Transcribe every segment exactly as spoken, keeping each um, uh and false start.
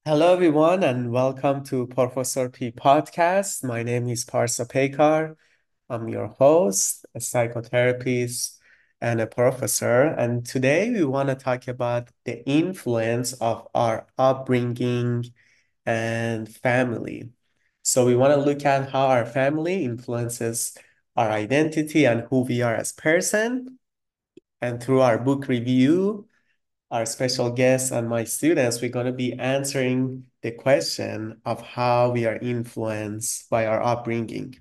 Hello, everyone, and welcome to Professor P podcast. My name is Parsa Pekar. I'm your host, a psychotherapist, and a professor. And today we want to talk about the influence of our upbringing and family. So we want to look at how our family influences our identity and who we are as person. And through our book review, our special guests and my students, we're going to be answering the question of how we are influenced by our upbringing.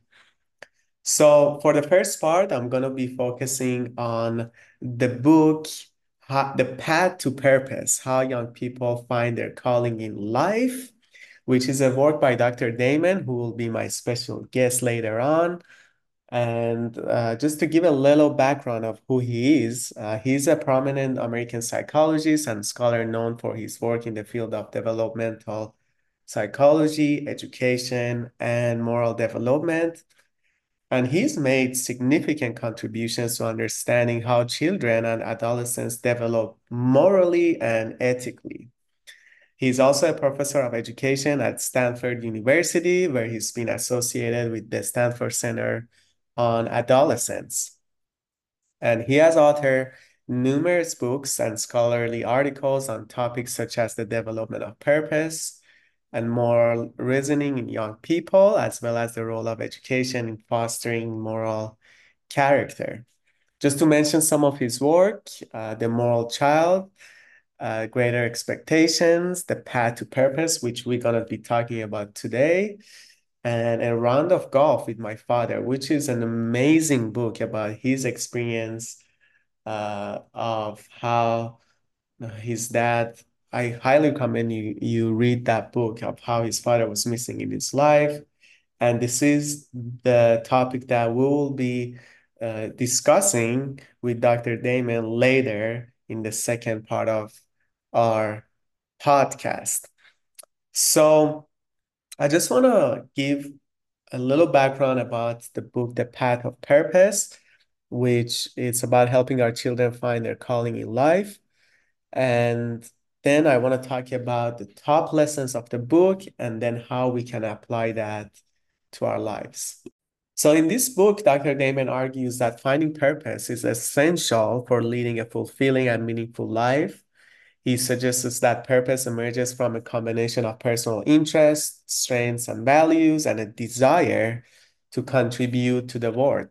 So, for the first part, I'm going to be focusing on the book, how, The Path to Purpose, How Young People Find Their Calling in Life, which is a work by Doctor Damon, who will be my special guest later on. And uh, just to give a little background of who he is, uh, he's a prominent American psychologist and scholar known for his work in the field of developmental psychology, education, and moral development. And he's made significant contributions to understanding how children and adolescents develop morally and ethically. He's also a professor of education at Stanford University, where he's been associated with the Stanford Center on Adolescence. And he has authored numerous books and scholarly articles on topics such as the development of purpose and moral reasoning in young people, as well as the role of education in fostering moral character. Just to mention some of his work, uh, The Moral Child, uh, Greater Expectations, The Path to Purpose, which we're going to be talking about today, and A Round of Golf with My Father, which is an amazing book about his experience uh, of how his dad. I highly recommend you you read that book of how his father was missing in his life. And this is the topic that we will be uh, discussing with Doctor Damon later in the second part of our podcast. So I just want to give a little background about the book, The Path of Purpose, which is about helping our children find their calling in life. And then I want to talk about the top lessons of the book and then how we can apply that to our lives. So, in this book, Doctor Damon argues that finding purpose is essential for leading a fulfilling and meaningful life. He suggests that purpose emerges from a combination of personal interests, strengths, and values, and a desire to contribute to the world.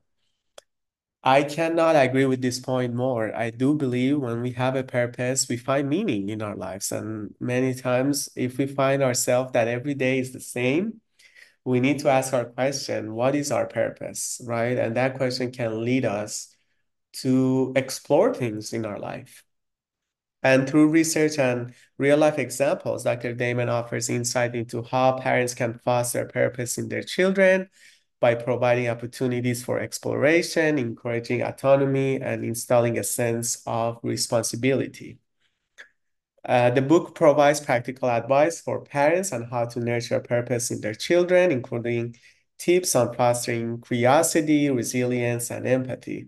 I cannot agree with this point more. I do believe when we have a purpose, we find meaning in our lives. And many times, if we find ourselves that every day is the same, we need to ask our question, what is our purpose, right? And that question can lead us to explore things in our life. And through research and real life examples, Doctor Damon offers insight into how parents can foster purpose in their children by providing opportunities for exploration, encouraging autonomy, and instilling a sense of responsibility. Uh, the book provides practical advice for parents on how to nurture purpose in their children, including tips on fostering curiosity, resilience, and empathy.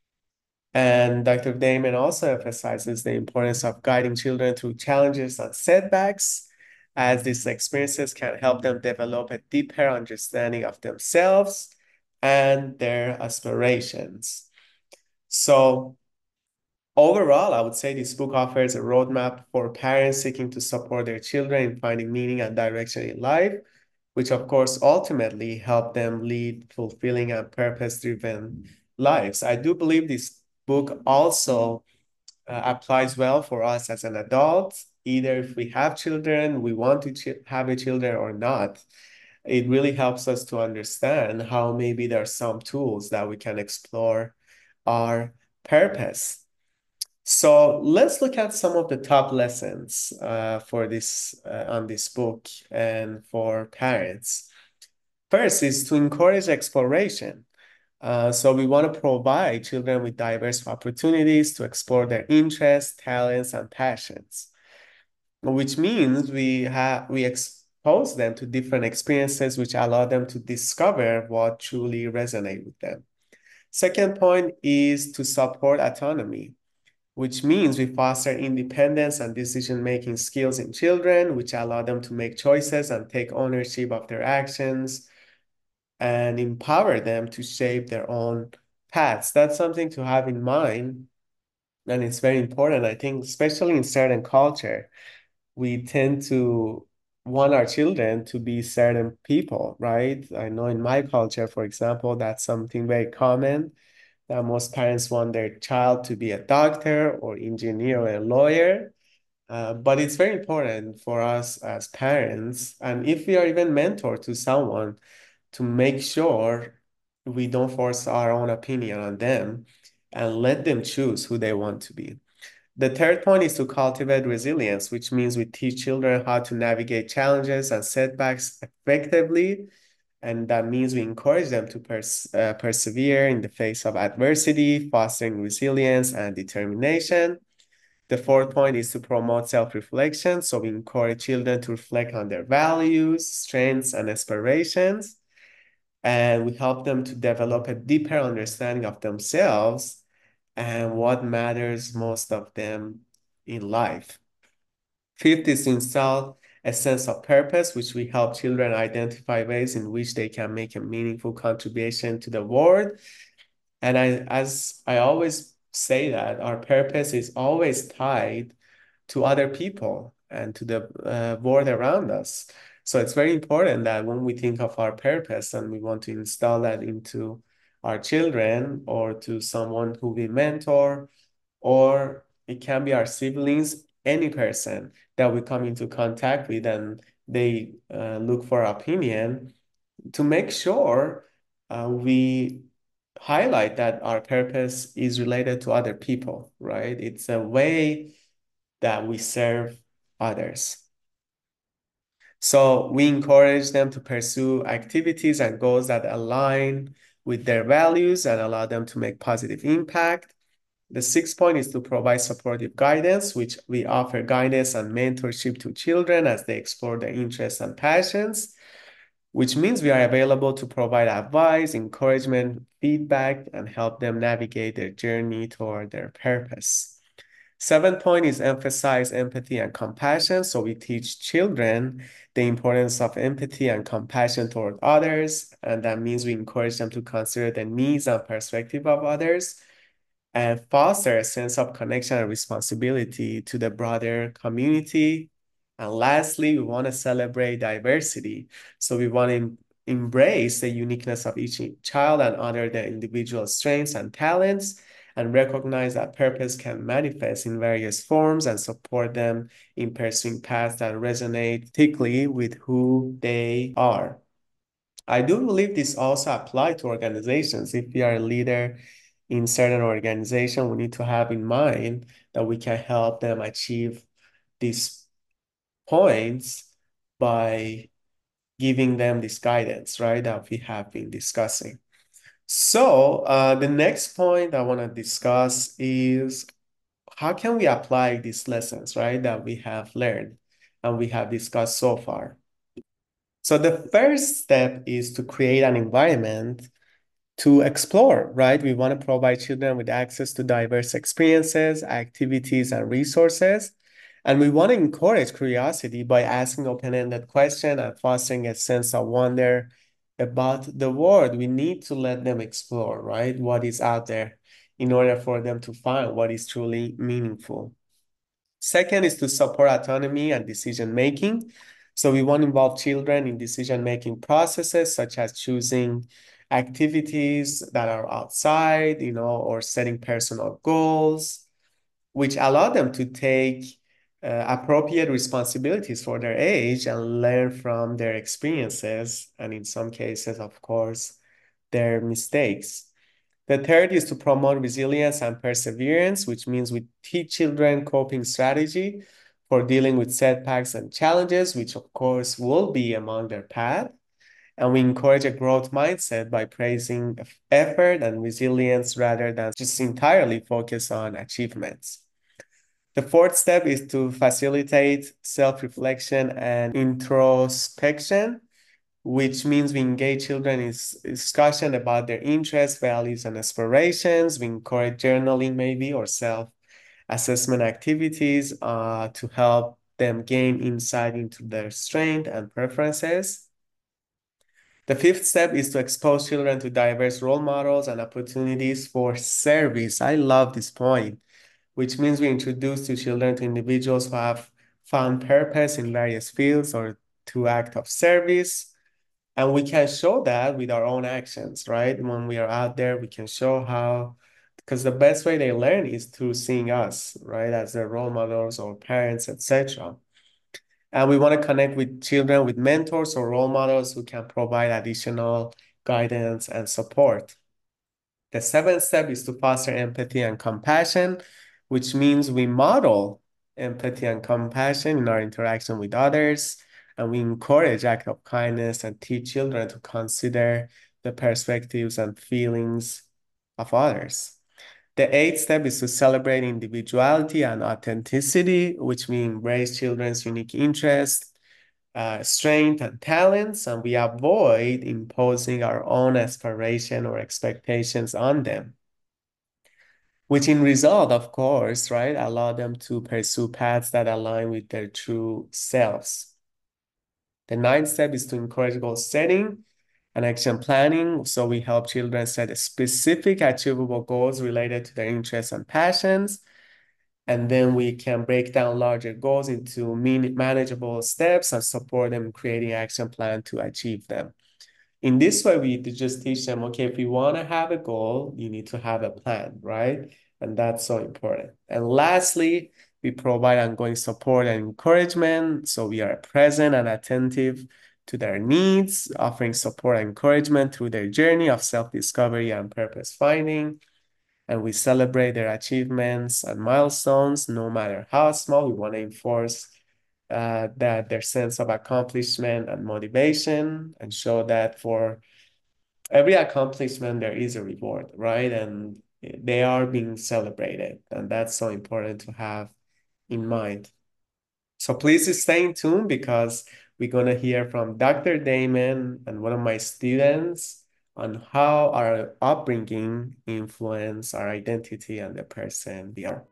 And Doctor Damon also emphasizes the importance of guiding children through challenges and setbacks, as these experiences can help them develop a deeper understanding of themselves and their aspirations. So, overall, I would say this book offers a roadmap for parents seeking to support their children in finding meaning and direction in life, which, of course, ultimately help them lead fulfilling and purpose-driven lives. I do believe this book also uh, applies well for us as an adult, either if we have children, we want to ch have a children or not. It really helps us to understand how maybe there are some tools that we can explore our purpose. So let's look at some of the top lessons uh, for this uh, on this book and for parents. First is to encourage exploration. Uh, so we want to provide children with diverse opportunities to explore their interests, talents, and passions, which means we have we expose them to different experiences which allow them to discover what truly resonate with them. Second point is to support autonomy. which means we foster independence and decision-making skills in children, which allow them to make choices and take ownership of their actions and empower them to shape their own paths. That's something to have in mind. And it's very important, I think, especially in certain culture, we tend to want our children to be certain people, right? I know in my culture, for example, that's something very common that most parents want their child to be a doctor or engineer or a lawyer. Uh, but it's very important for us as parents, and if we are even mentor to someone, to make sure we don't force our own opinion on them and let them choose who they want to be. The third point is to cultivate resilience, which means we teach children how to navigate challenges and setbacks effectively. And that means we encourage them to pers uh, persevere in the face of adversity, fostering resilience and determination. The fourth point is to promote self-reflection. So we encourage children to reflect on their values, strengths, and aspirations. And we help them to develop a deeper understanding of themselves and what matters most of them in life. Fifth is to instill a sense of purpose, which we help children identify ways in which they can make a meaningful contribution to the world. And I, as I always say that our purpose is always tied to other people and to the uh, world around us. So it's very important that when we think of our purpose and we want to install that into our children or to someone who we mentor, or it can be our siblings, any person that we come into contact with and they uh, look for opinion, to make sure uh, we highlight that our purpose is related to other people, right? It's a way that we serve others. So we encourage them to pursue activities and goals that align with their values and allow them to make positive impact. The sixth point is to provide supportive guidance, which we offer guidance and mentorship to children as they explore their interests and passions, which means we are available to provide advice, encouragement, feedback, and help them navigate their journey toward their purpose. Seventh point is emphasize empathy and compassion. So we teach children the importance of empathy and compassion toward others. And that means we encourage them to consider the needs and perspective of others and foster a sense of connection and responsibility to the broader community. And lastly, we want to celebrate diversity. So we want to embrace the uniqueness of each child and honor their individual strengths and talents, and recognize that purpose can manifest in various forms and support them in pursuing paths that resonate thickly with who they are. I do believe this also applies to organizations. If we are a leader in certain organization, we need to have in mind that we can help them achieve these points by giving them this guidance, right, that we have been discussing. So uh, the next point I want to discuss is how can we apply these lessons, right, that we have learned and we have discussed so far. So the first step is to create an environment to explore, right? We want to provide children with access to diverse experiences, activities, and resources. And we want to encourage curiosity by asking open-ended questions and fostering a sense of wonder about the world. We need to let them explore, right? What is out there in order for them to find what is truly meaningful. Second is to support autonomy and decision making. So we want to involve children in decision making processes, such as choosing activities that are outside, you know, or setting personal goals, which allow them to take uh, appropriate responsibilities for their age and learn from their experiences, and in some cases, of course, their mistakes. The third is to promote resilience and perseverance, which means we teach children coping strategy for dealing with setbacks and challenges, which of course will be among their path. And we encourage a growth mindset by praising effort and resilience rather than just entirely focus on achievements. The fourth step is to facilitate self-reflection and introspection, which means we engage children in discussion about their interests, values, and aspirations. We encourage journaling maybe or self assessment activities uh, to help them gain insight into their strengths and preferences. The fifth step is to expose children to diverse role models and opportunities for service. I love this point, which means we introduce to children to individuals who have found purpose in various fields or to act of service. And we can show that with our own actions, right? When we are out there, we can show how, because the best way they learn is through seeing us, right, as their role models or parents, et cetera. And we want to connect with children with mentors or role models who can provide additional guidance and support. The seventh step is to foster empathy and compassion, which means we model empathy and compassion in our interaction with others, and we encourage act of kindness and teach children to consider the perspectives and feelings of others. The eighth step is to celebrate individuality and authenticity, which we embrace children's unique interests, uh, strength, and talents, and we avoid imposing our own aspiration or expectations on them, which in result, of course, right, allow them to pursue paths that align with their true selves. The ninth step is to encourage goal setting and action planning. So we help children set specific achievable goals related to their interests and passions. And then we can break down larger goals into manageable steps and support them in creating action plan to achieve them. In this way, we just teach them, okay, if you want to have a goal, you need to have a plan, right? And that's so important. And lastly, we provide ongoing support and encouragement. So we are present and attentive to their needs, offering support and encouragement through their journey of self-discovery and purpose finding. And we celebrate their achievements and milestones, no matter how small. We want to enforce uh, that their sense of accomplishment and motivation, and show that for every accomplishment there is a reward, right? And they are being celebrated, and that's so important to have in mind. So please stay tuned, because we're going to hear from Doctor Damon and one of my students on how our upbringing influence our identity and the person we are.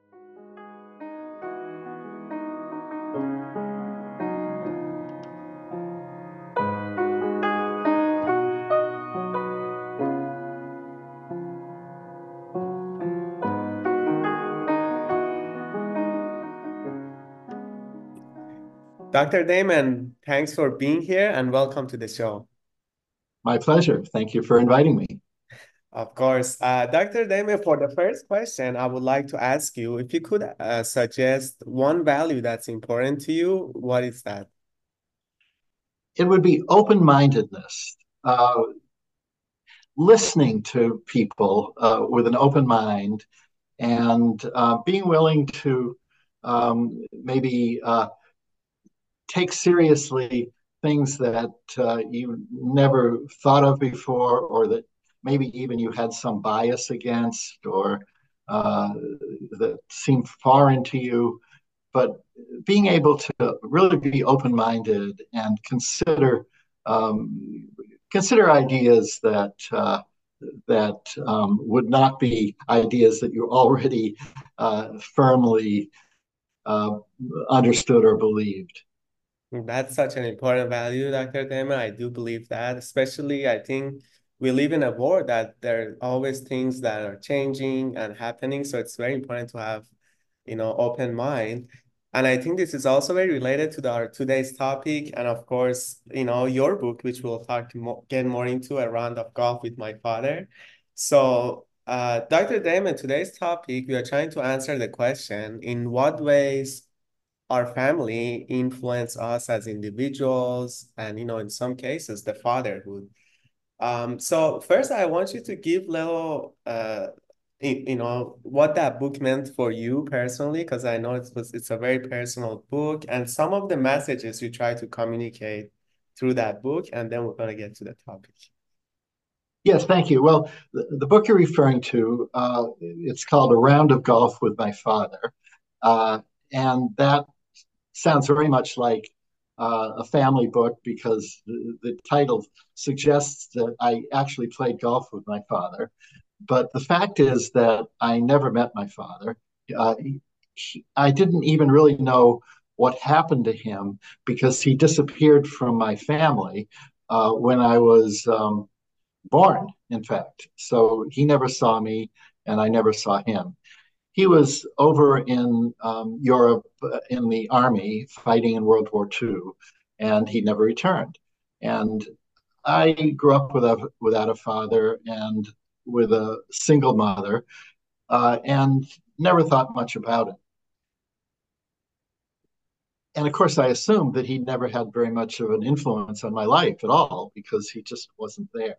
Doctor Damon, thanks for being here and welcome to the show. My pleasure. Thank you for inviting me. Of course. Uh, Doctor Damon, for the first question, I would like to ask you if you could uh, suggest one value that's important to you, what is that? It would be open-mindedness, uh, listening to people uh, with an open mind, and uh, being willing to um, maybe uh, take seriously things that uh, you never thought of before, or that maybe even you had some bias against, or uh, that seemed foreign to you. But being able to really be open-minded and consider um, consider ideas that uh, that um, would not be ideas that you already uh, firmly uh, understood or believed. That's such an important value, Doctor Damon. I do believe that, especially I think we live in a world that there are always things that are changing and happening. So it's very important to have, you know, open mind. And I think this is also very related to the, our today's topic. And of course, you know, your book, which we'll talk more, get more into, A Round of Golf with My Father. So, uh, Doctor Damon, today's topic, we are trying to answer the question, in what ways our family influence us as individuals, and you know in some cases the fatherhood. Um so first I want you to give little uh you, you know what that book meant for you personally, because I know it was it's a very personal book, and some of the messages you try to communicate through that book, and then we're going to get to the topic. Yes, thank you. Well, the, the book you're referring to, uh, it's called A Round of Golf with My Father. Uh, and that sounds very much like uh, a family book, because the, the title suggests that I actually played golf with my father. But the fact is that I never met my father. Uh, he, he, I didn't even really know what happened to him because he disappeared from my family uh, when I was um, born, in fact. So he never saw me, and I never saw him. He was over in um, Europe uh, in the army fighting in World War Two, and he never returned. And I grew up without, without a father and with a single mother, uh, and never thought much about it. And of course, I assumed that he never had very much of an influence on my life at all because he just wasn't there.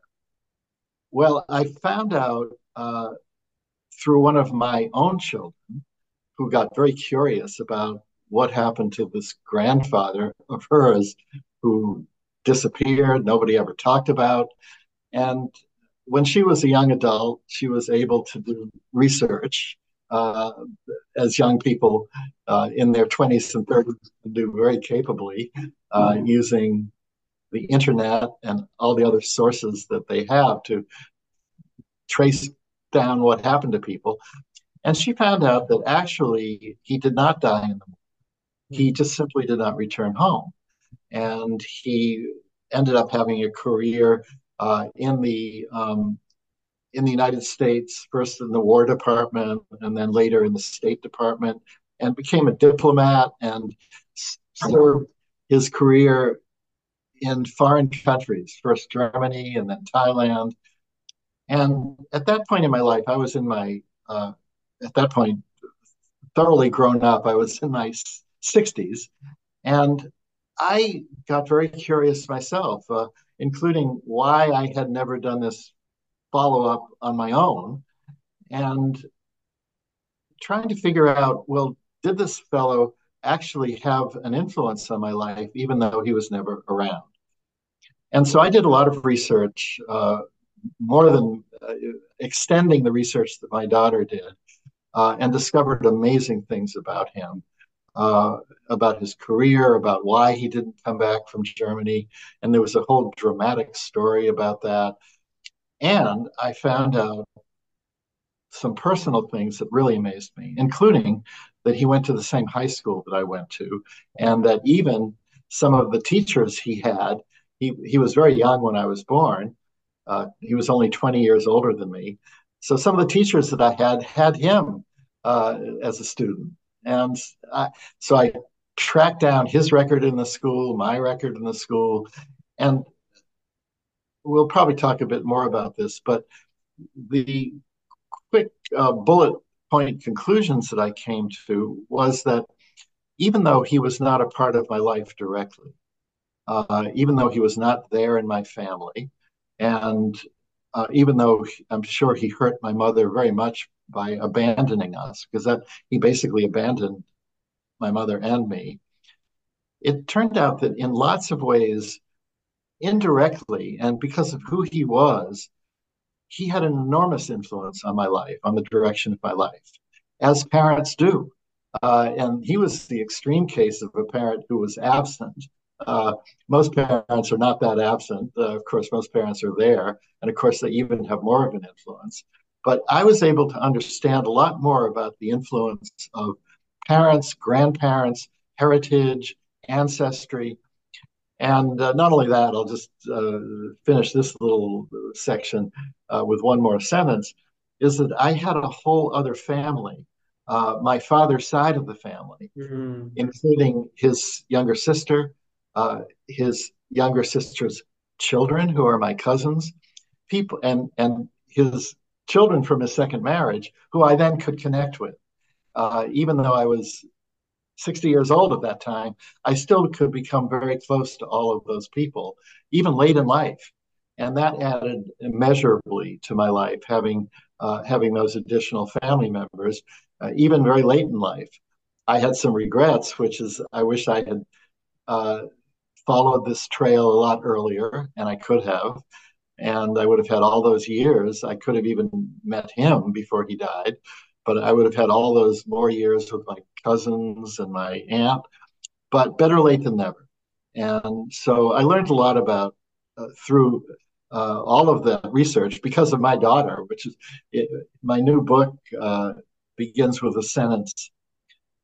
Well, I found out uh, through one of my own children who got very curious about what happened to this grandfather of hers who disappeared, nobody ever talked about. And when she was a young adult, she was able to do research, uh, as young people uh, in their twenties and thirties do very capably, uh, using the internet and all the other sources that they have to trace down what happened to people. And she found out that actually he did not die in the war. He just simply did not return home. And he ended up having a career uh, in the um, in the United States, first in the War Department and then later in the State Department, and became a diplomat and served his career in foreign countries, first Germany and then Thailand. And at that point in my life, I was in my, uh, at that point, thoroughly grown up. I was in my sixties. And I got very curious myself, uh, including why I had never done this follow up on my own and trying to figure out, well, did this fellow actually have an influence on my life, even though he was never around? And so I did a lot of research, uh, more than uh, extending the research that my daughter did, uh, and discovered amazing things about him, uh, about his career, about why he didn't come back from Germany. And there was a whole dramatic story about that. And I found out some personal things that really amazed me, including that he went to the same high school that I went to, and that even some of the teachers he had, he, he was very young when I was born. Uh, he was only twenty years older than me. So some of the teachers that I had had him uh, as a student. And I, so I tracked down his record in the school, my record in the school, and we'll probably talk a bit more about this, but the quick uh, bullet point conclusions that I came to was that even though he was not a part of my life directly, uh, even though he was not there in my family, and uh, even though I'm sure he hurt my mother very much by abandoning us, because that he basically abandoned my mother and me, it turned out that in lots of ways, indirectly, and because of who he was, he had an enormous influence on my life, on the direction of my life, as parents do. Uh, and he was the extreme case of a parent who was absent. Uh, most parents are not that absent. Uh, of course, most parents are there. And of course, they even have more of an influence. But I was able to understand a lot more about the influence of parents, grandparents, heritage, ancestry. And uh, not only that, I'll just uh, finish this little section uh, with one more sentence, is that I had a whole other family, uh, my father's side of the family, Mm-hmm. including his younger sister, uh, his younger sister's children, who are my cousins, people, and, and his children from his second marriage, who I then could connect with. Uh, even though I was sixty years old at that time, I still could become very close to all of those people, even late in life. And that added immeasurably to my life, having uh, having those additional family members, uh, even very late in life. I had some regrets, which is I wish I had uh, followed this trail a lot earlier, and I could have. And I would have had all those years. I could have even met him before he died, but I would have had all those more years with my cousins and my aunt. But better late than never. And so I learned a lot about uh, through uh, all of the research because of my daughter, which is it, my new book uh, begins with a sentence.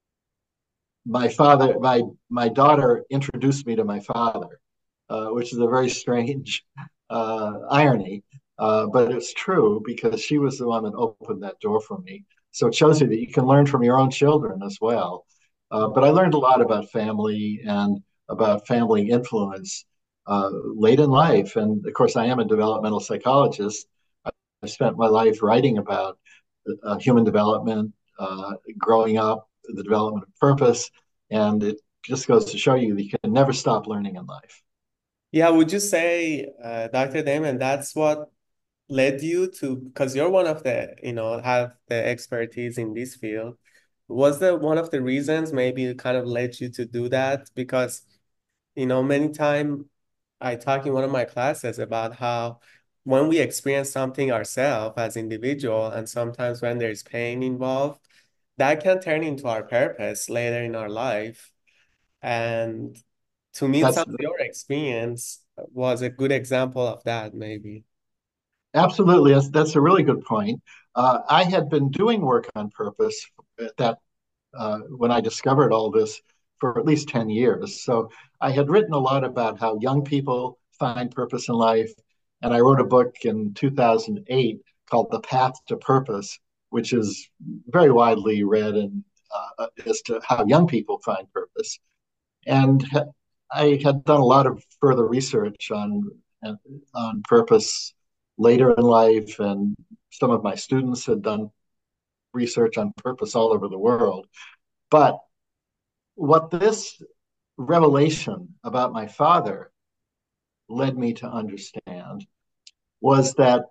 my father, my my daughter introduced me to my father, uh, which is a very strange uh, irony, uh, but it's true because she was the one that opened that door for me. So it shows you that you can learn from your own children as well. Uh, but I learned a lot about family and about family influence uh, late in life. And of course, I am a developmental psychologist. I spent my life writing about uh, human development, uh, growing up, the development of purpose, and it just goes to show you that you can never stop learning in life. Yeah, would you say, uh, doctor Damon, that's what led you to, because you're one of the, you know, have the expertise in this field. Was that one of the reasons maybe it kind of led you to do that? Because, you know, many time I talk in one of my classes about how when we experience something ourselves as individual, and sometimes when there's pain involved, that can turn into our purpose later in our life. And to me, some That's of your experience was a good example of that, maybe. absolutely that's, that's a really good point. Uh, I had been doing work on purpose at that uh, when I discovered all this for at least ten years. So I had written a lot about how young people find purpose in life. And I wrote a book in two thousand eight called The Path to Purpose, which is very widely read and uh, as to how young people find purpose. And I had done a lot of further research on on purpose later in life, and some of my students had done research on purpose all over the world. But what this revelation about my father led me to understand was that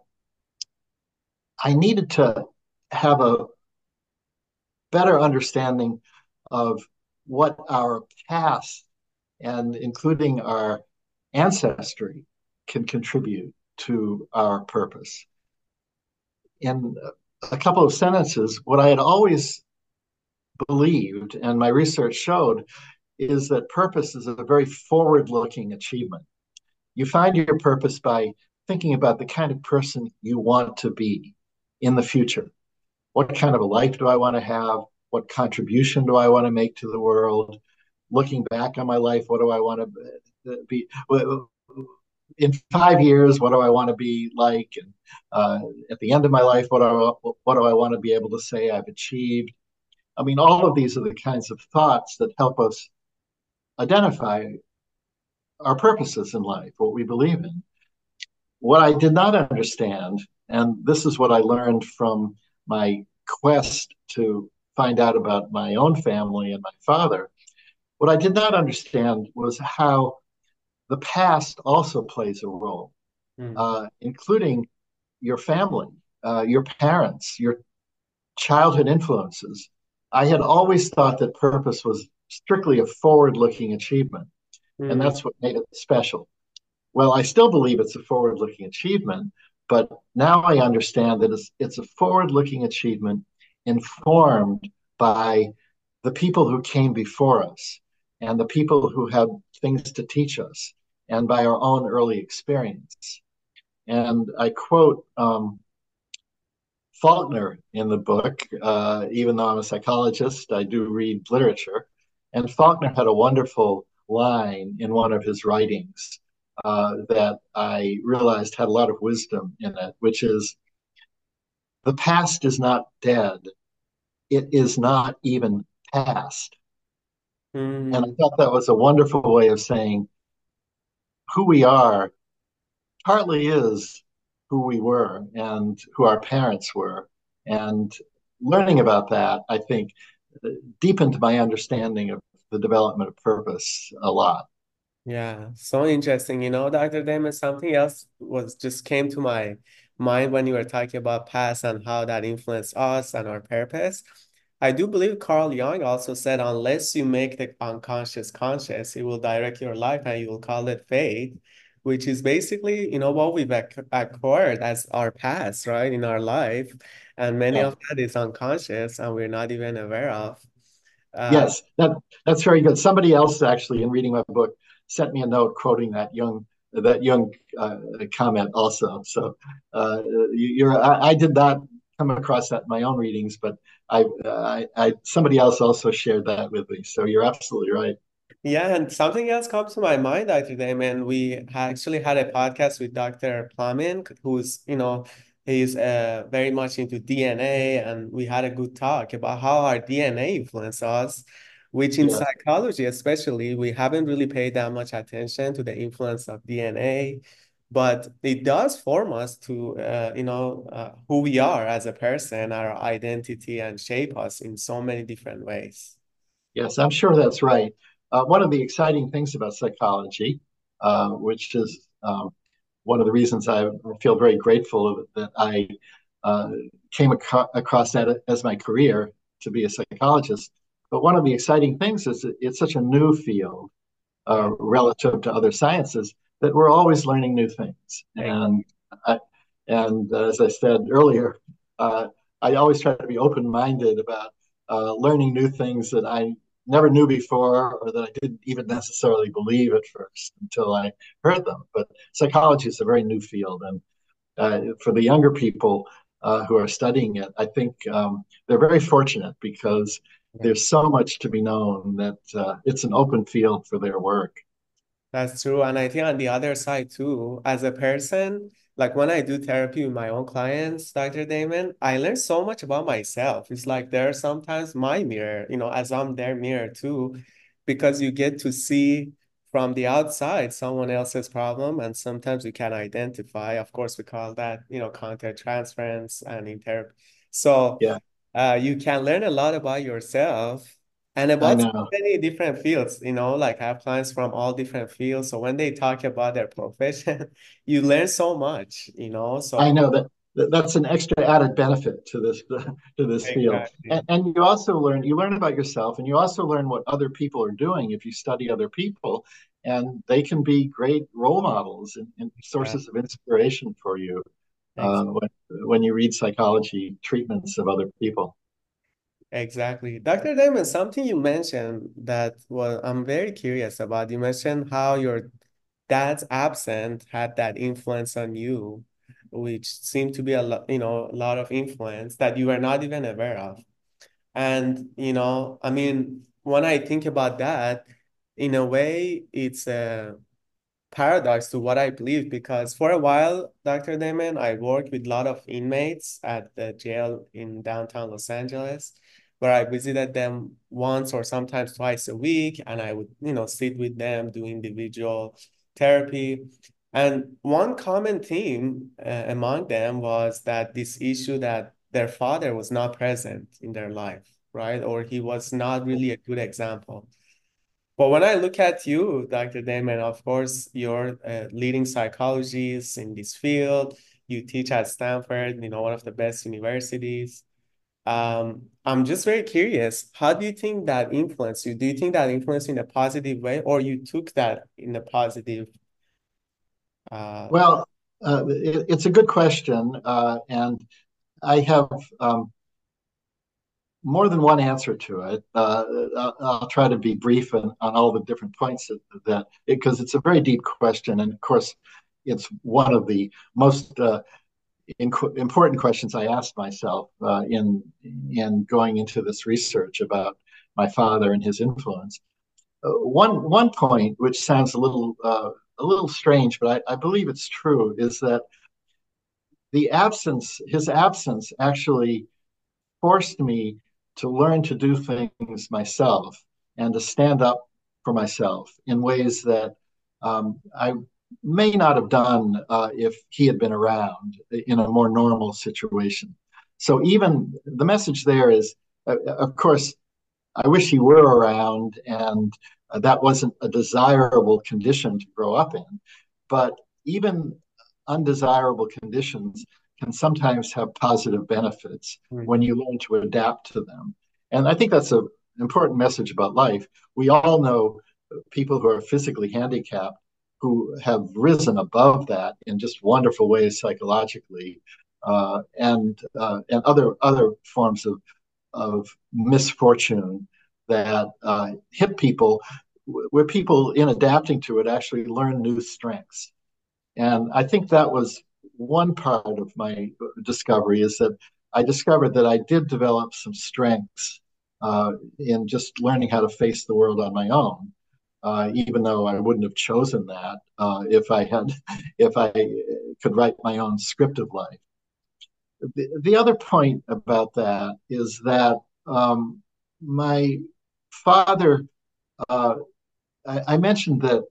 I needed to have a better understanding of what our past and including our ancestry can contribute to our purpose. In a couple of sentences, what I had always believed, and my research showed, is that purpose is a very forward looking achievement. You find your purpose by thinking about the kind of person you want to be in the future. What kind of a life do I want to have? What contribution do I want to make to the world? Looking back on my life, what do I want to be? In five years, what do I want to be like? And uh, at the end of my life, what do, I, what do I want to be able to say I've achieved? I mean, all of these are the kinds of thoughts that help us identify our purposes in life, what we believe in. What I did not understand, and this is what I learned from my quest to find out about my own family and my father, what I did not understand was how the past also plays a role, Mm. uh, including your family, uh, your parents, your childhood influences. I had always thought that purpose was strictly a forward looking achievement, and Mm. that's what made it special. Well, I still believe it's a forward looking achievement, but now I understand that it's, it's a forward looking achievement informed by the people who came before us and the people who had things to teach us and by our own early experience. And I quote um, Faulkner in the book. Uh, even though I'm a psychologist, I do read literature. And Faulkner had a wonderful line in one of his writings uh, that I realized had a lot of wisdom in it, which is the past is not dead, it is not even past. And I Mm. thought that was a wonderful way of saying who we are partly is who we were and who our parents were. And learning about that, I think, deepened my understanding of the development of purpose a lot. Yeah, so interesting. You know, doctor Damon, something else was just came to my mind when you were talking about past and how that influenced us and our purpose. I do believe Carl Jung also said, unless you make the unconscious conscious, it will direct your life and you will call it fate, which is basically, you know, what we've ac acquired as our past, right, in our life. And many Yeah. of that is unconscious and we're not even aware of. Uh, Yes, that that's very good. Somebody else actually, in reading my book, sent me a note quoting that young that young uh, comment also. So uh, you, are I, I did not come across that in my own readings, but I, I, I somebody else also shared that with me. So you're absolutely right. Yeah, and something else comes to my mind actually, Damon. We actually had a podcast with Doctor Plamin, who's, you know, he's uh, very much into D N A, and we had a good talk about how our D N A influences us, which in Yes, psychology especially, we haven't really paid that much attention to the influence of D N A, but it does form us to, uh, you know, uh, who we are as a person, our identity, and shape us in so many different ways. yes, I'm sure that's right. Uh, one of the exciting things about psychology, uh, which is um, one of the reasons I feel very grateful that I uh, came ac- across that as my career to be a psychologist. But one of the exciting things is that it's such a new field uh, Yeah, relative to other sciences that we're always learning new things. And exactly. I, and uh, as I said earlier, uh, I always try to be open-minded about uh, learning new things that I never knew before or that I didn't even necessarily believe at first until I heard them. But psychology is a very new field, and uh, for the younger people uh, who are studying it, I think um, they're very fortunate because Yeah. there's so much to be known that uh, it's an open field for their work. That's true. And I think on the other side too, as a person, like when I do therapy with my own clients, Doctor Damon, I learn so much about myself. It's like they're sometimes my mirror, you know, as I'm their mirror too, because you get to see from the outside someone else's problem, and sometimes you can identify. Of course, we call that, you know, content transference and in therapy. So Yeah, uh, you can learn a lot about yourself and I about so know. many different fields, you know, like I have clients from all different fields. So when they talk about their profession, you learn so much, you know. I So know that, that that's an extra added benefit to this to this field. exactly. And, and you also learn you learn about yourself, and you also learn what other people are doing if you study other people, and they can be great role models and, and sources of inspiration for you uh, Exactly. when, when you read psychology treatments of other people. Exactly. Doctor Damon, something you mentioned that well, I'm very curious about. You mentioned how your dad's absence had that influence on you, which seemed to be a lot, you know, a lot of influence that you were not even aware of. And, you know, I mean, when I think about that, in a way, it's a paradox to what I believe because for a while, Doctor Damon, I worked with a lot of inmates at the jail in downtown Los Angeles, where I visited them once or sometimes twice a week, and I would, you know, sit with them, do individual therapy. And one common theme uh, among them was that this issue that their father was not present in their life, right? Or he was not really a good example. But when I look at you, Doctor Damon, of course, you're a leading psychologist in this field. You teach at Stanford, you know, one of the best universities. Um, I'm just very curious, how do you think that influenced you? Do you think that influenced you in a positive way, or you took that in a positive uh Well, uh, it, it's a good question, uh, and I have um, more than one answer to it. Uh, I'll, I'll try to be brief on, on all the different points that, that because it's a very deep question, and of course, it's one of the most uh, inc- important questions I asked myself uh, in in going into this research about my father and his influence. Uh, one one point, which sounds a little uh, a little strange, but I, I believe it's true, is that the absence, his absence, actually forced me to learn to do things myself and to stand up for myself in ways that um, I may not have done uh, if he had been around in a more normal situation. So, even the message there is, uh, of course, I wish he were around, and uh, that wasn't a desirable condition to grow up in. But even undesirable conditions can sometimes have positive benefits when mhm. you learn to adapt to them. And I think that's an important message about life. We all know people who are physically handicapped who have risen above that in just wonderful ways psychologically, uh, and uh, and other other forms of of misfortune that uh, hit people, where people, in adapting to it, actually learn new strengths. And I think that was one part of my discovery is that I discovered that I did develop some strengths uh, in just learning how to face the world on my own. Uh, even though I wouldn't have chosen that uh, if I had, if I could write my own script of life. The, the other point about that is that um, my father, uh, I, I mentioned that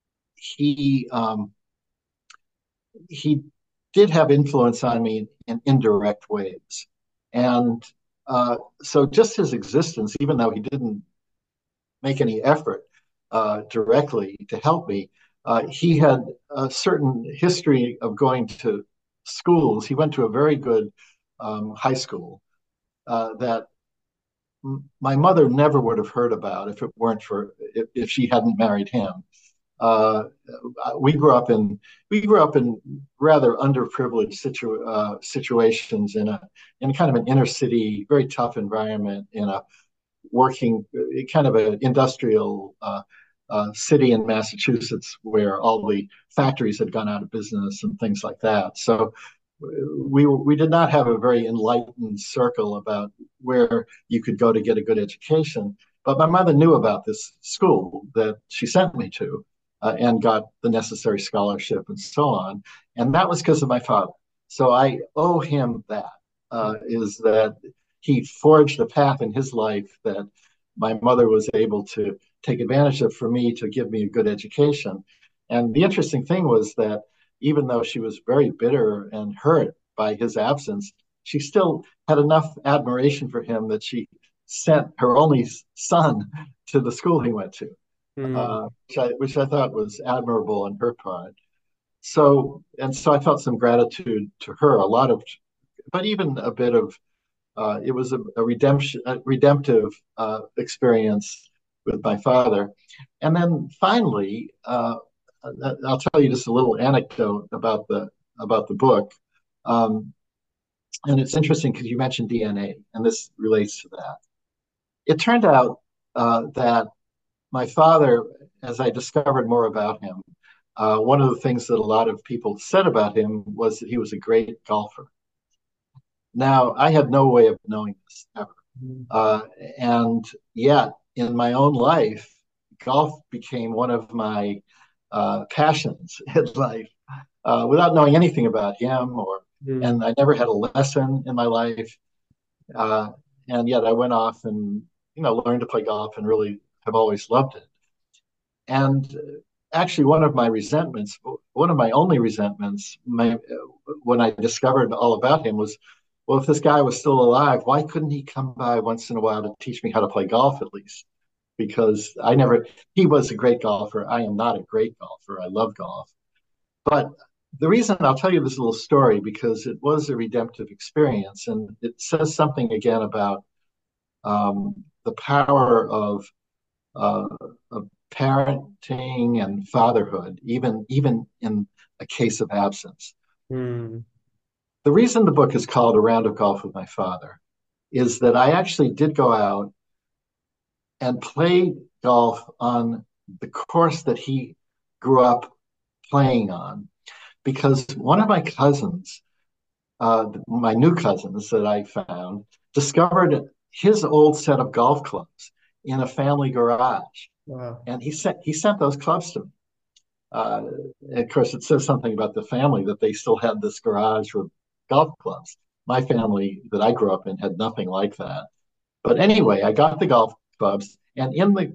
he um, he did have influence on me in indirect ways, and uh, so just his existence, even though he didn't make any effort uh, directly to help me, uh, he had a certain history of going to schools. He went to a very good um, high school uh, that my mother never would have heard about if it weren't for if, if she hadn't married him. Uh, we grew up in we grew up in rather underprivileged situ, uh, situations in a in kind of an inner city, very tough environment in a working kind of an industrial uh, uh, city in Massachusetts where all the factories had gone out of business and things like that. So we we did not have a very enlightened circle about where you could go to get a good education. But my mother knew about this school that she sent me to uh, and got the necessary scholarship and so on. And that was because of my father. So I owe him that, uh, is that he forged a path in his life that my mother was able to take advantage of for me to give me a good education. And the interesting thing was that even though she was very bitter and hurt by his absence, she still had enough admiration for him that she sent her only son to the school he went to, Mm. uh, which, I, which I thought was admirable on her part. So, and so I felt some gratitude to her, a lot of, but even a bit of, uh, it was a, a redemption, a redemptive uh, experience with my father. And then finally, uh, I'll tell you just a little anecdote about the about the book. Um, and it's interesting because you mentioned D N A, and this relates to that. It turned out uh, that my father, as I discovered more about him, uh, one of the things that a lot of people said about him was that he was a great golfer. Now, I had no way of knowing this ever. Uh, and yet, in my own life, golf became one of my uh, passions in life uh, without knowing anything about him. Or, Mm. and I never had a lesson in my life. Uh, and yet, I went off and you know learned to play golf and really have always loved it. And actually, one of my resentments, one of my only resentments, my, when I discovered all about him was, well, if this guy was still alive, why couldn't he come by once in a while to teach me how to play golf at least? Because I never, he was a great golfer. I am not a great golfer. I love golf. But the reason I'll tell you this little story because it was a redemptive experience and it says something again about um, the power of, uh, of parenting and fatherhood, even even in a case of absence. Mm. The reason the book is called A Round of Golf with My Father is that I actually did go out and play golf on the course that he grew up playing on because one of my cousins, uh, my new cousins that I found, discovered his old set of golf clubs in a family garage, Wow. and he sent he sent those clubs to me. Uh, of course, it says something about the family that they still had this garage with golf clubs. My family that I grew up in had nothing like that. But anyway, I got the golf clubs, and in the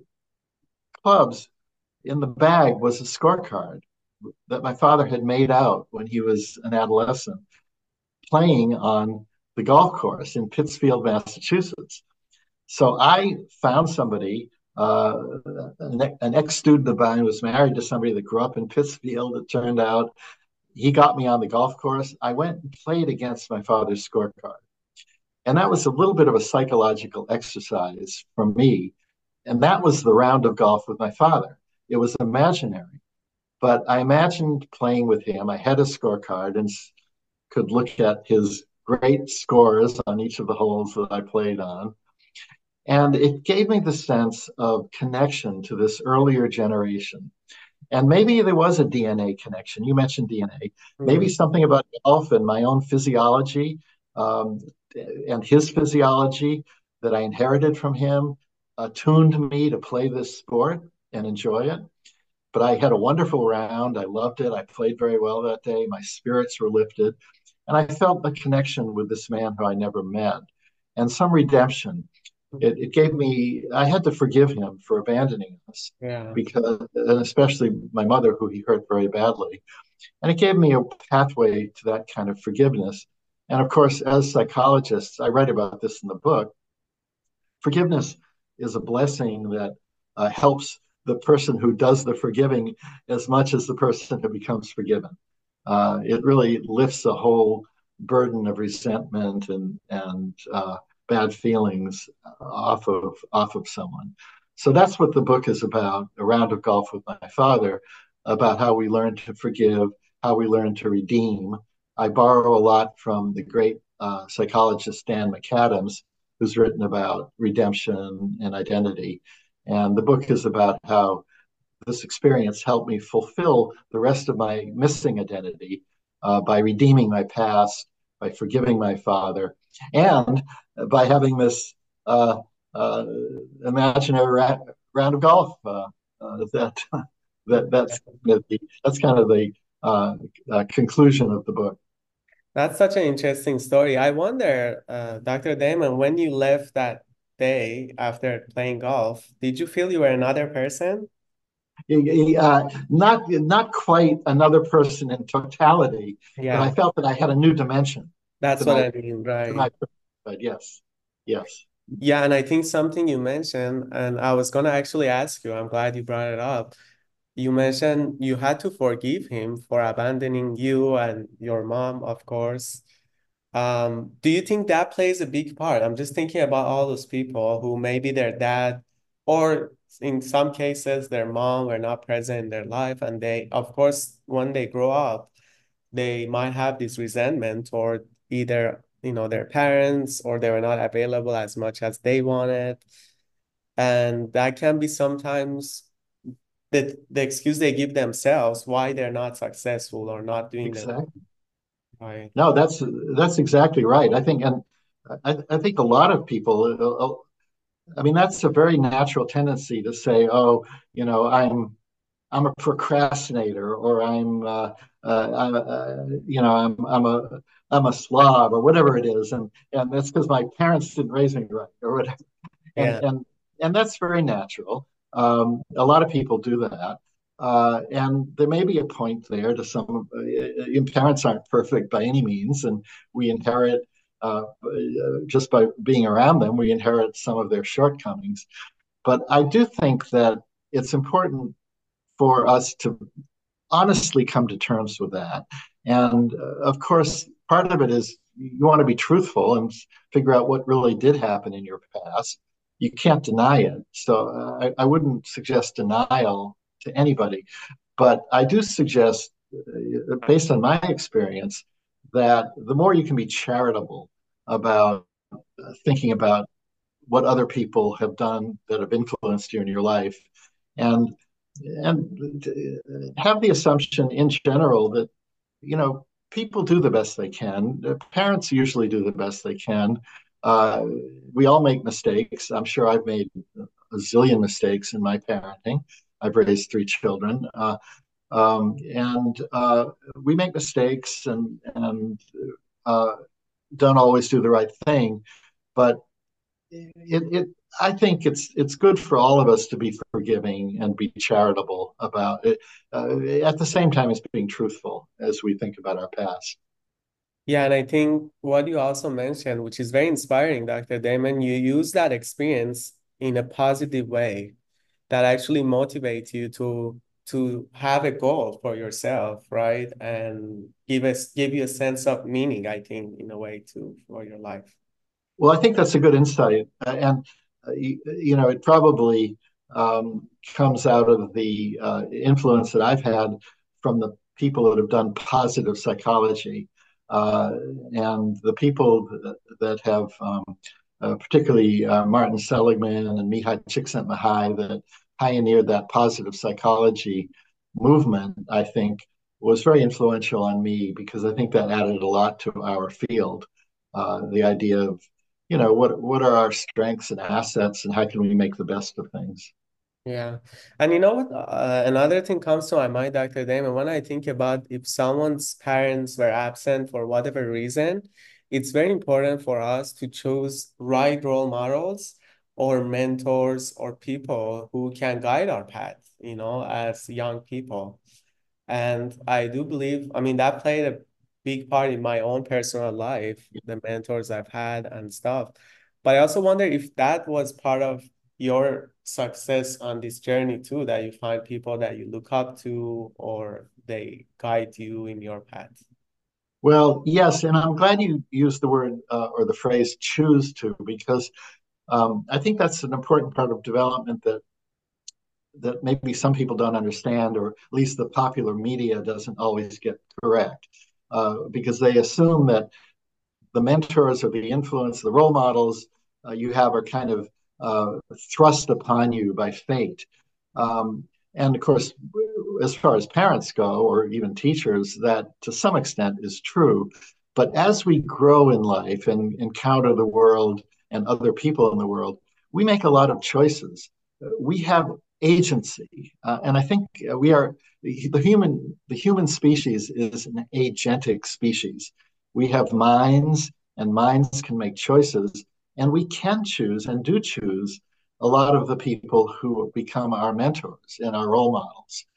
clubs, in the bag was a scorecard that my father had made out when he was an adolescent playing on the golf course in Pittsfield, Massachusetts. So I found somebody, uh, an, an ex student of mine was married to somebody that grew up in Pittsfield, it turned out. He got me on the golf course. I went and played against my father's scorecard. And that was a little bit of a psychological exercise for me. And that was the round of golf with my father. It was imaginary, but I imagined playing with him. I had a scorecard and could look at his great scores on each of the holes that I played on. And it gave me the sense of connection to this earlier generation. And maybe there was a D N A connection. You mentioned D N A. Maybe Mm. something about golf and my own physiology um, and his physiology that I inherited from him attuned me to play this sport and enjoy it. But I had a wonderful round. I loved it. I played very well that day. My spirits were lifted. And I felt a connection with this man who I never met and some redemption. It, it gave me, I had to forgive him for abandoning us Yeah. because, and especially my mother, who he hurt very badly. And it gave me a pathway to that kind of forgiveness. And of course, as psychologists, I write about this in the book. Forgiveness is a blessing that uh, helps the person who does the forgiving as much as the person who becomes forgiven. Uh, it really lifts the whole burden of resentment and and uh, bad feelings off of off of someone. So that's what the book is about. A round of golf with my father, about how we learn to forgive, how we learn to redeem. I borrow a lot from the great uh, psychologist Dan McAdams, who's written about redemption and identity. And the book is about how this experience helped me fulfill the rest of my missing identity uh, by redeeming my past, by forgiving my father, and by having this uh, uh, imaginary ra- round of golf. Uh, uh, that that that's the, that's kind of the uh, uh, conclusion of the book. That's such an interesting story. I wonder, uh, doctor Damon, when you left that day after playing golf, did you feel you were another person? Uh, not not quite another person in totality, but I Yeah, felt that I had a new dimension that's to what my I mean, to my right? but yes, yes, Yeah, and I think something you mentioned, and I was gonna actually ask you, I'm glad you brought it up. You mentioned you had to forgive him for abandoning you and your mom, of course. Um, do you think that plays a big part? I'm just thinking about all those people who maybe their dad, or in some cases, their mom were not present in their life. And they, of course, when they grow up, they might have this resentment toward either, you know, their parents, or they were not available as much as they wanted. And that can be sometimes the, the excuse they give themselves why they're not successful or not doing the exactly. right. No, that's that's exactly right. I think, and I, I think a lot of people. uh, uh, I mean, that's a very natural tendency to say, "Oh, you know, I'm I'm a procrastinator," or "I'm, uh, uh, I'm uh, you know, I'm I'm a I'm a slob," or whatever it is, and and that's because my parents didn't raise me right, or whatever. and Yeah. and and that's very natural. Um, a lot of people do that, uh, and there may be a point there to some. Uh, parents aren't perfect by any means, and we inherit uh, just by being around them, we inherit some of their shortcomings. But I do think that it's important for us to honestly come to terms with that. And uh, of course, part of it is you want to be truthful and figure out what really did happen in your past. You can't deny it. So uh, I, I wouldn't suggest denial to anybody. But I do suggest, uh, based on my experience, that the more you can be charitable about uh, thinking about what other people have done that have influenced you in your life, and and have the assumption in general that you know people do the best they can. Parents usually do the best they can. Uh, we all make mistakes. I'm sure I've made a zillion mistakes in my parenting. I've raised three children, uh, um, and uh, we make mistakes and and uh, don't always do the right thing. But it, it I think it's it's good for all of us to be forgiving and be charitable about it, uh, at the same time as being truthful as we think about our past. Yeah, and I think what you also mentioned, which is very inspiring, doctor Damon, you use that experience in a positive way that actually motivates you to to have a goal for yourself, right? And give us give you a sense of meaning, I think, in a way too, for your life. Well, I think that's a good insight, uh, and uh, you, you know it probably um, comes out of the uh, influence that I've had from the people that have done positive psychology, uh, and the people that, that have, um, uh, particularly uh, Martin Seligman and Mihai Csikszentmihalyi, that pioneered that positive psychology movement. I think was very influential on me because I think that added a lot to our field. uh, the idea of, you know, what what are our strengths and assets, and how can we make the best of things. Yeah. And you know what? Uh, another thing comes to my mind, doctor Damon, when I think about if someone's parents were absent for whatever reason, it's very important for us to choose right role models or mentors or people who can guide our path, you know, as young people. And I do believe, I mean, that played a big part in my own personal life, the mentors I've had and stuff. But I also wonder if that was part of your success on this journey too, that you find people that you look up to or they guide you in your path. Well, yes, and I'm glad you used the word uh, or the phrase choose to, because um, I think that's an important part of development that that maybe some people don't understand, or at least the popular media doesn't always get correct, uh, because they assume that the mentors or the influence, the role models uh, you have are kind of uh, thrust upon you by fate. Um, and of course, as far as parents go, or even teachers, that to some extent is true. But as we grow in life and encounter the world and other people in the world, we make a lot of choices. We have agency, uh, and I think we are the human. The human species is an agentic species. We have minds, and minds can make choices, and we can choose and do choose a lot of the people who become our mentors and our role models.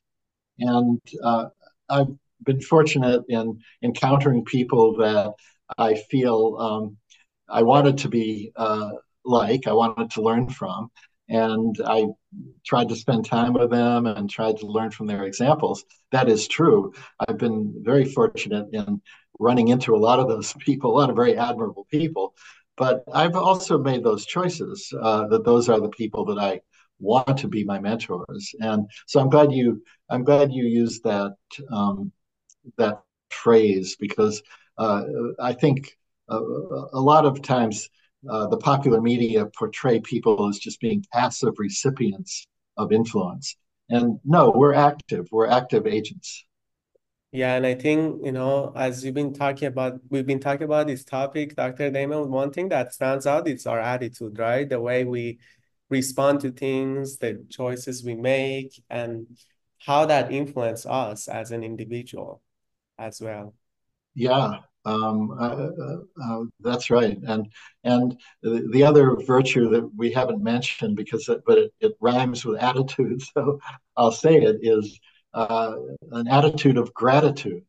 And uh, I've been fortunate in encountering people that I feel um, I wanted to be uh, like, I wanted to learn from. And I tried to spend time with them and tried to learn from their examples. That is true. I've been very fortunate in running into a lot of those people, a lot of very admirable people. But I've also made those choices uh, that those are the people that I want to be my mentors. And so I'm glad you I'm glad you used that um, that phrase, because uh, I think uh, a lot of times uh, the popular media portray people as just being passive recipients of influence. And no, we're active. We're active agents. Yeah, and I think, you know, as you've been talking about, we've been talking about this topic, doctor Damon, one thing that stands out is our attitude, right? The way we respond to things, the choices we make, and how that influence us as an individual as well. Yeah, um, uh, uh, uh, that's right. And and the, the other virtue that we haven't mentioned, because it, but it, it rhymes with attitude, so I'll say it, is uh, an attitude of gratitude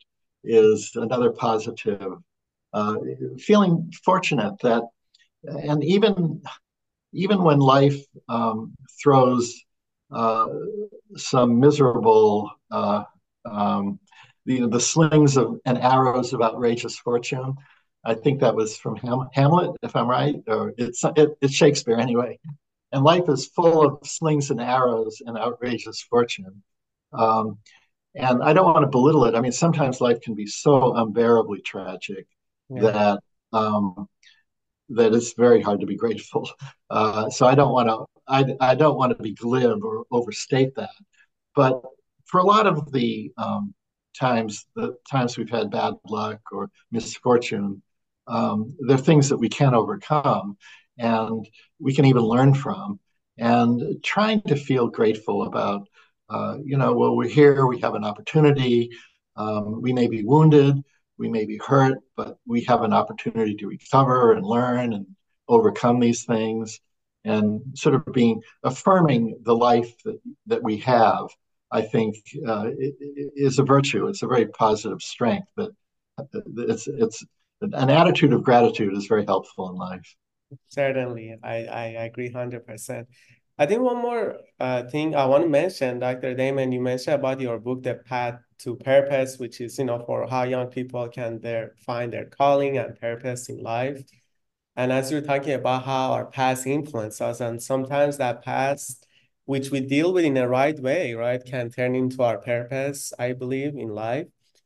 is another positive. Uh, Feeling fortunate that, and even even when life um, throws uh, some miserable uh, um, the the slings of and arrows of outrageous fortune. I think that was from Ham, Hamlet, if I'm right, or it's it, it's Shakespeare anyway. And life is full of slings and arrows and outrageous fortune. Um, and I don't want to belittle it. I mean, sometimes life can be so unbearably tragic Yeah. that um, that it's very hard to be grateful. Uh, so I don't want to I, I don't want to be glib or overstate that. But for a lot of the um, times, the times we've had bad luck or misfortune, um, they're things that we can overcome and we can even learn from. And trying to feel grateful about, uh, you know, well, we're here, we have an opportunity, um, we may be wounded, we may be hurt, but we have an opportunity to recover and learn and overcome these things, and sort of being affirming the life that, that we have. I think uh, is a virtue. It's a very positive strength. That it's it's an attitude of gratitude is very helpful in life. Certainly, I, I agree one hundred percent. I think one more uh, thing I want to mention, doctor Damon, you mentioned about your book, The Path to Purpose, which is, you know, for how young people can their find their calling and purpose in life. And as you're talking about how our past influence us, and sometimes that past, which we deal with in the right way, right, can turn into our purpose, I believe, in life.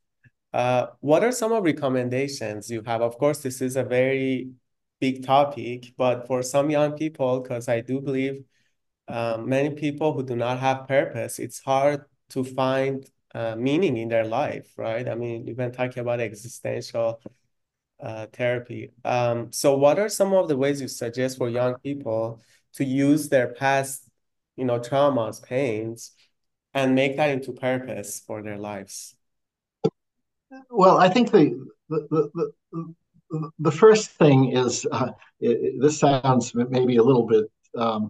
Uh, what are some of recommendations you have? Of course, this is a very big topic, but for some young people, because I do believe um, many people who do not have purpose, it's hard to find uh, meaning in their life, right? I mean, you've been talking about existential uh, therapy. Um, so what are some of the ways you suggest for young people to use their past, you know, traumas, pains, and make that into purpose for their lives? Well, I think the the the, the, the first thing is uh, it, this sounds maybe a little bit um,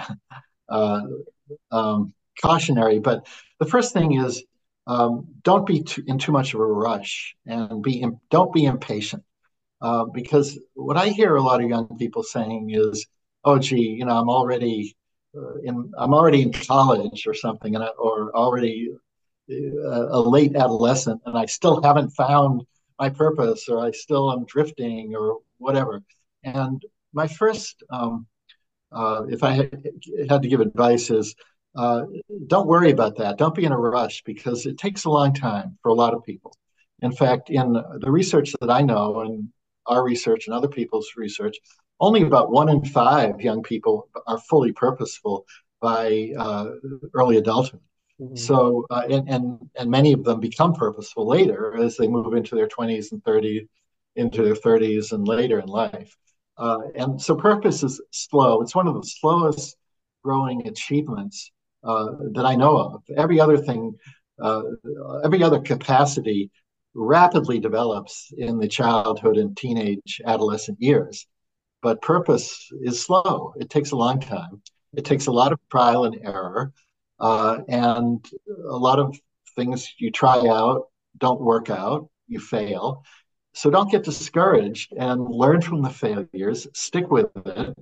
uh, um, cautionary, but the first thing is um, don't be too, in too much of a rush and be don't be impatient. Uh, because what I hear a lot of young people saying is, "Oh, gee, you know, I'm already uh, in I'm already in college or something, and I, or already uh, a late adolescent, and I still haven't found my purpose, or I still am drifting, or whatever." And my first, um, uh, if I had, had to give advice, is uh, don't worry about that. Don't be in a rush because it takes a long time for a lot of people. In fact, in the research that I know, and our research and other people's research, only about one in five young people are fully purposeful by uh, early adulthood. Mhm. So, uh, and, and and many of them become purposeful later as they move into their twenties and thirties, into their thirties and later in life. Uh, and so, purpose is slow. It's one of the slowest growing achievements uh, that I know of. Every other thing, uh, every other capacity rapidly develops in the childhood and teenage adolescent years. But purpose is slow. It takes a long time. It takes a lot of trial and error, uh, and a lot of things you try out don't work out. You fail. So don't get discouraged and learn from the failures. Stick with it.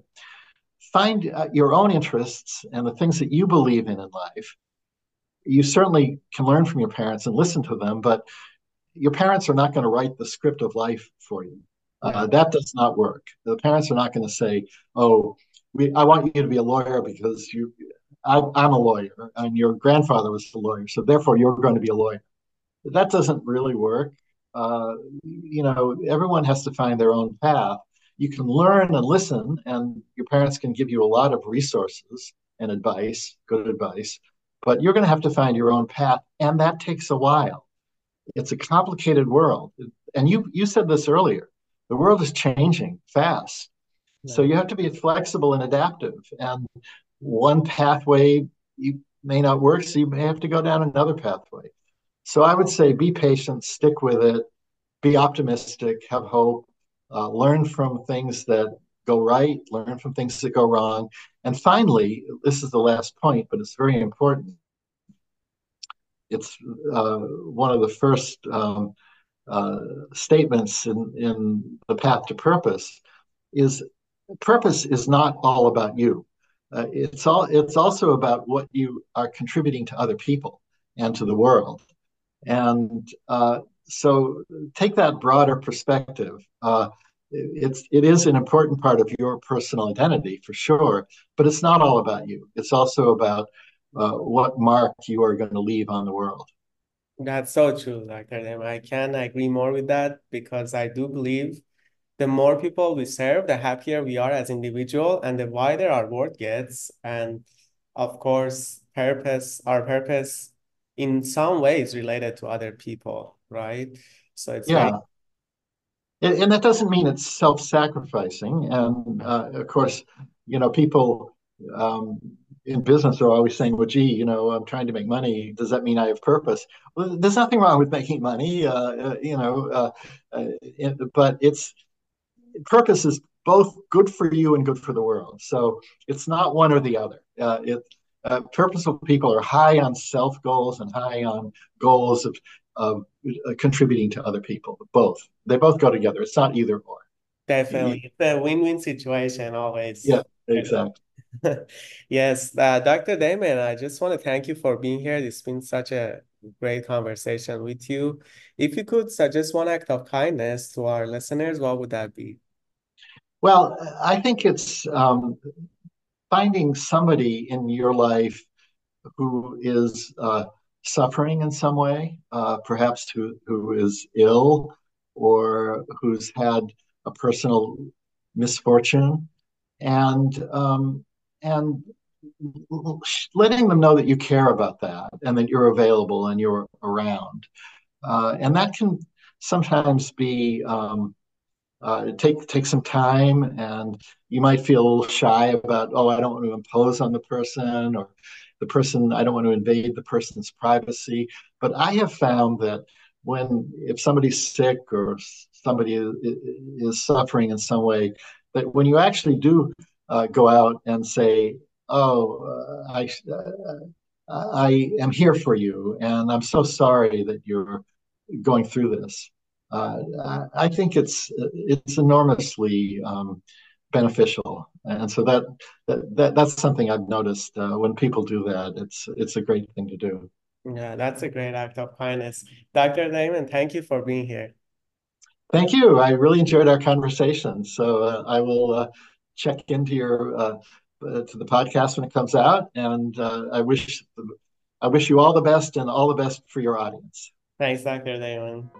Find uh, your own interests and the things that you believe in in life. You certainly can learn from your parents and listen to them, but your parents are not going to write the script of life for you. Yeah. Uh, that does not work. The parents are not going to say, "Oh, we, I want you to be a lawyer because you, I, I'm a lawyer, and your grandfather was a lawyer, so therefore you're going to be a lawyer." That doesn't really work. Uh, you know, everyone has to find their own path. You can learn and listen, and your parents can give you a lot of resources and advice, good advice, but you're going to have to find your own path, and that takes a while. It's a complicated world. And you you said this earlier. The world is changing fast. So Yeah. you have to be flexible and adaptive. And one pathway you may not work, so you may have to go down another pathway. So I would say be patient, stick with it, be optimistic, have hope, uh, learn from things that go right, learn from things that go wrong. And finally, this is the last point, but it's very important. It's uh, one of the first um, uh, statements in, in the path to purpose is purpose is not all about you. Uh, it's all it's also about what you are contributing to other people and to the world. And uh, so take that broader perspective. Uh, it's it is an important part of your personal identity for sure, but it's not all about you. It's also about uh, what mark you are going to leave on the world. That's so true, doctor Dem. I can agree more with that because I do believe the more people we serve, the happier we are as individual and the wider our world gets. And of course, purpose, our purpose in some ways related to other people, right? So it's very, Yeah, and, and that doesn't mean it's self-sacrificing. And uh, of course, you know, people um, in business are always saying, "Well, gee, you know, I'm trying to make money. Does that mean I have purpose?" Well, there's nothing wrong with making money, uh, uh, you know, uh, uh, it, but it's purpose is both good for you and good for the world. So it's not one or the other. Uh, it uh, Purposeful people are high on self goals and high on goals of of uh, contributing to other people. Both they both go together. It's not either or. definitely it's a win-win situation always. Yeah, exactly. Yes, uh, doctor Damon, I just want to thank you for being here. It's been such a great conversation with you. If you could suggest one act of kindness to our listeners, what would that be? Well, I think it's um, finding somebody in your life who is uh, suffering in some way, uh, perhaps who, who is ill or who's had a personal misfortune, and um, and letting them know that you care about that and that you're available and you're around, uh, and that can sometimes be. Um, Uh, take take some time, and you might feel a little shy about, oh, I don't want to impose on the person, or the person, I don't want to invade the person's privacy. But I have found that when if somebody's sick or somebody is, is suffering in some way, that when you actually do uh, go out and say, oh, uh, I uh, I am here for you, and I'm so sorry that you're going through this. Uh, I think it's it's enormously um, beneficial, and so that, that that that's something I've noticed uh, when people do that. It's it's a great thing to do. Yeah, that's a great act of kindness. doctor Damon, thank you for being here. Thank you. I really enjoyed our conversation. So uh, I will uh, check into your uh, uh, to the podcast when it comes out, and uh, I wish I wish you all the best and all the best for your audience. Thanks, doctor Damon.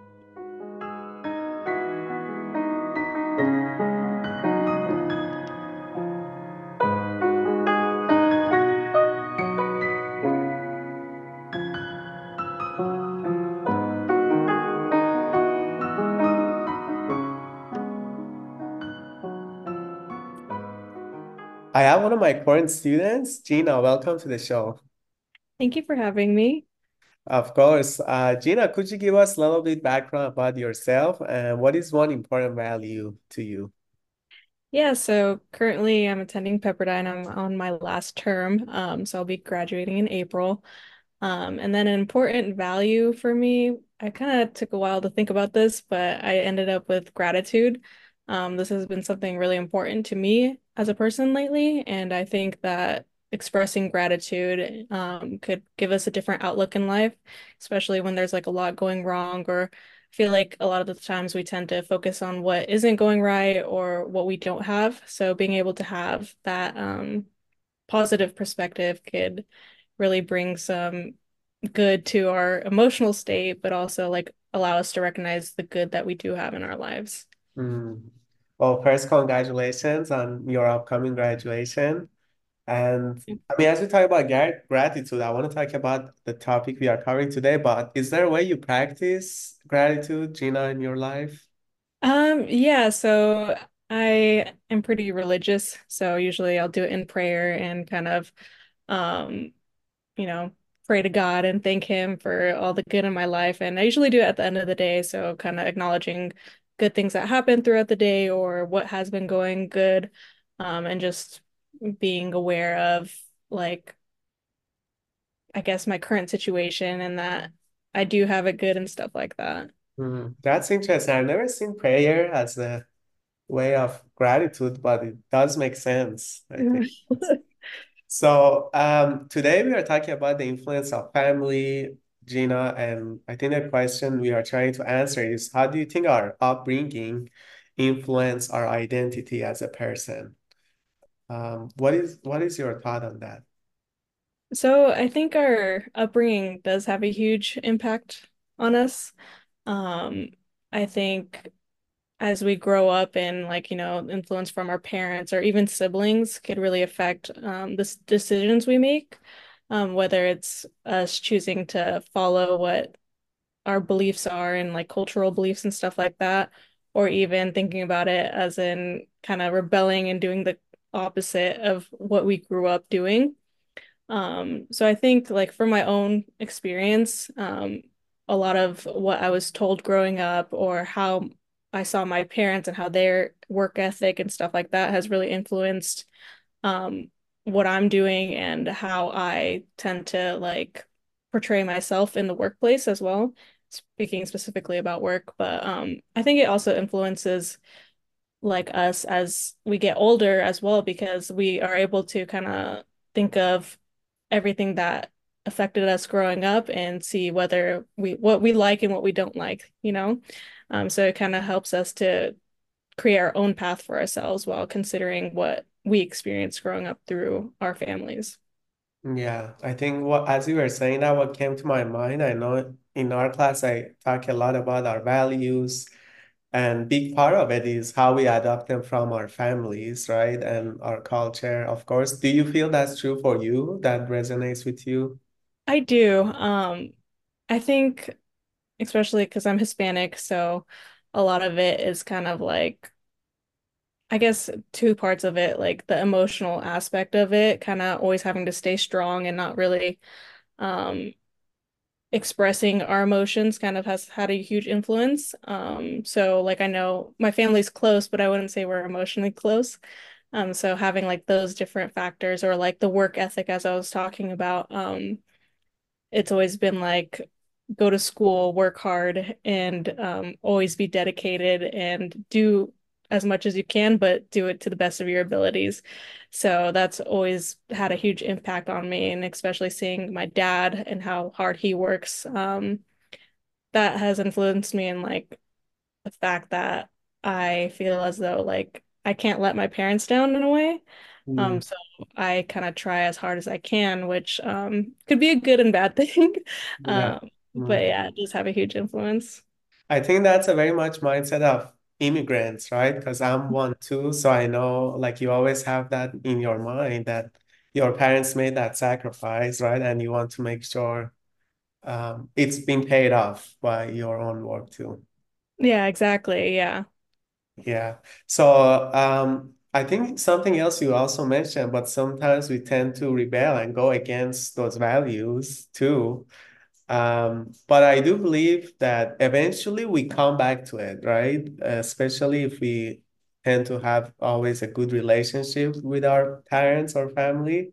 I have one of my current students, Gina. Welcome to the show. Thank you for having me. Of course. Uh, Gina, could you give us a little bit background about yourself and what is one important value to you? Yeah, so currently I'm attending Pepperdine. I'm on my last term, um, so I'll be graduating in April. Um, and then an important value for me, I kind of took a while to think about this, but I ended up with gratitude. Um, this has been something really important to me as a person lately, and I think that expressing gratitude um, could give us a different outlook in life, especially when there's like a lot going wrong, or I feel like a lot of the times we tend to focus on what isn't going right or what we don't have. So being able to have that um, positive perspective could really bring some good to our emotional state, but also like allow us to recognize the good that we do have in our lives. Mm. Well, first, congratulations on your upcoming graduation. And I mean, as we talk about gra- gratitude, I want to talk about the topic we are covering today. But is there a way you practice gratitude, Gina, in your life? Um, yeah, so I am pretty religious, so usually I'll do it in prayer and kind of um, you know, pray to God and thank him for all the good in my life. And I usually do it at the end of the day, so kind of acknowledging good things that happen throughout the day or what has been going good, um, and just being aware of like I guess my current situation and that I do have it good and stuff like that. Mm, that's interesting. I've never seen prayer as a way of gratitude, but it does make sense, I think. So, um, today we are talking about the influence of family, Gina, and I think the question we are trying to answer is how do you think our upbringing influence our identity as a person? Um, what is what is your thought on that? So I think our upbringing does have a huge impact on us. Um, I think as we grow up and like, you know, influence from our parents or even siblings could really affect um, the s- decisions we make, um, whether it's us choosing to follow what our beliefs are and like cultural beliefs and stuff like that, or even thinking about it as in kind of rebelling and doing the opposite of what we grew up doing. Um, so I think like from my own experience, um, a lot of what I was told growing up or how I saw my parents and how their work ethic and stuff like that has really influenced um what I'm doing and how I tend to like portray myself in the workplace as well, speaking specifically about work. But um I think it also influences like us as we get older as well because we are able to kind of think of everything that affected us growing up and see whether we what we like and what we don't like, you know? Um, so it kind of helps us to create our own path for ourselves while considering what we experienced growing up through our families. Yeah, I think what as you were saying that what came to my mind, I know in our class I talk a lot about our values, and big part of it is how we adopt them from our families, right? And our culture, of course. Do you feel that's true for you? That resonates with you? I do. Um, I think especially because I'm Hispanic, so a lot of it is kind of like, I guess, two parts of it, like the emotional aspect of it, kind of always having to stay strong and not really um, expressing our emotions kind of has had a huge influence. Um, so like I know my family's close, but I wouldn't say we're emotionally close. Um, so having like those different factors or like the work ethic as I was talking about, um, it's always been like go to school, work hard, and um, always be dedicated and do as much as you can, but do it to the best of your abilities. So that's always had a huge impact on me, and especially seeing my dad and how hard he works. Um, that has influenced me in like the fact that I feel as though like I can't let my parents down in a way. Mm, Um, so I kind of try as hard as I can, which um could be a good and bad thing. yeah. Um, but Mm. yeah, it does have a huge influence. I think that's a very much mindset of immigrants, right? Because I'm one too. So I know like you always have that in your mind that your parents made that sacrifice, right? And you want to make sure um, it's been paid off by your own work too. Yeah, exactly. Yeah. Yeah. So um, I think something else you also mentioned, but sometimes we tend to rebel and go against those values too. Um, but I do believe that eventually we come back to it, right? Especially if we tend to have always a good relationship with our parents or family.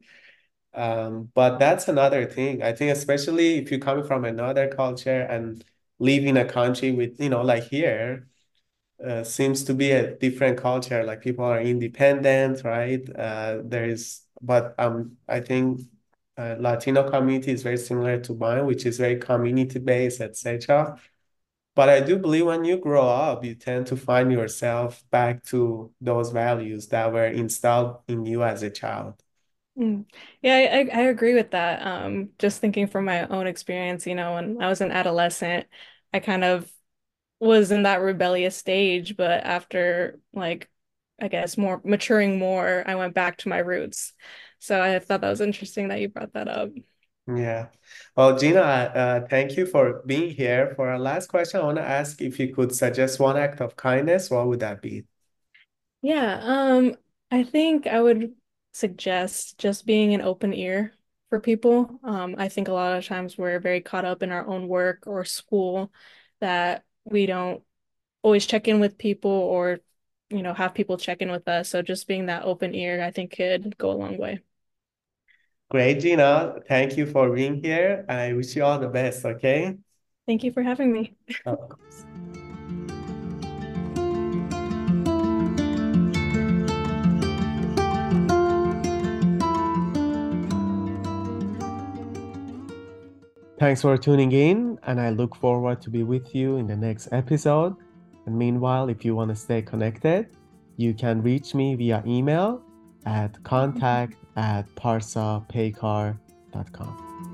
Um, but that's another thing. I think especially if you're coming from another culture and live in a country with, you know, like here, uh, seems to be a different culture. Like people are independent, right? Uh, there is, but um, I think uh, Latino community is very similar to mine, which is very community based, et cetera. But I do believe when you grow up, you tend to find yourself back to those values that were installed in you as a child. Mm. Yeah, I, I I agree with that. Um, just thinking from my own experience, you know, when I was an adolescent, I kind of was in that rebellious stage, but after like I guess more maturing more, I went back to my roots. So I thought that was interesting that you brought that up. Yeah. Well, Gina, uh, thank you for being here. For our last question, I want to ask if you could suggest one act of kindness, what would that be? Yeah, um, I think I would suggest just being an open ear for people. Um, I think a lot of times we're very caught up in our own work or school that we don't always check in with people or, you know, have people check in with us. So just being that open ear, I think could go a long way. Great, Gina. Thank you for being here. I wish you all the best, okay? Thank you for having me. Of course. Thanks for tuning in, and I look forward to be with you in the next episode. And meanwhile, if you want to stay connected, you can reach me via email at contact at parsapaycar dot com.